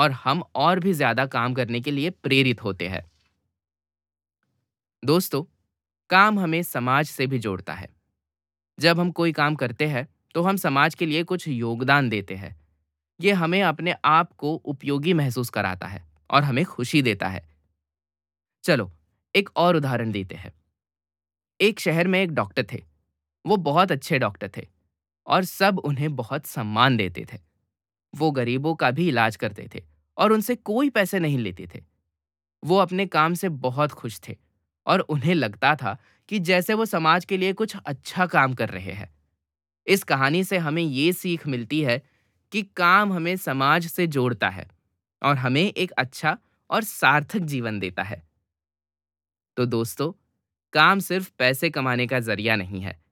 और हम और भी ज़्यादा काम करने के लिए प्रेरित होते हैं। दोस्तों, काम हमें समाज से भी जोड़ता है। जब हम कोई काम करते हैं, तो हम समाज के लिए कुछ योगदान देते हैं। ये हमें अपने आप को उपयोगी महसूस कराता है और हमें खुशी देता है। चलो, एक और उदाहरण देते हैं। एक शहर में एक डॉक्टर थे। वो बहुत अच्छे डॉक्टर थे और सब उन्हें बहुत सम्मान देते थे। वो गरीबों का भी इलाज करते थे और उनसे कोई पैसे नहीं लेते थे। वो अपने काम से बहुत खुश थे और उन्हें लगता था कि जैसे वो समाज के लिए कुछ अच्छा काम कर रहे हैं। इस कहानी से हमें ये सीख मिलती है कि काम हमें समाज से जोड़ता है और हमें एक अच्छा और सार्थक जीवन देता है। तो दोस्तों, काम सिर्फ पैसे कमाने का जरिया नहीं है,